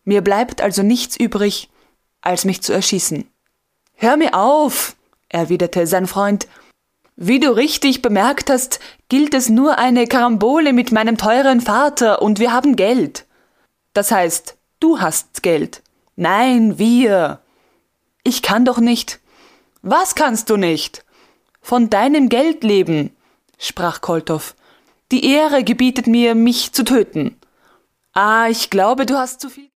Mir bleibt also nichts übrig, als mich zu erschießen. »Hör mir auf«, erwiderte sein Freund. »Wie du richtig bemerkt hast, gilt es nur eine Karambole mit meinem teuren Vater und wir haben Geld. Das heißt, du hast Geld. Nein, wir. Ich kann doch nicht.« »Was kannst du nicht?« »Von deinem Geld leben«, sprach Koltov. »Die Ehre gebietet mir, mich zu töten.« »Ah, ich glaube, du hast zu viel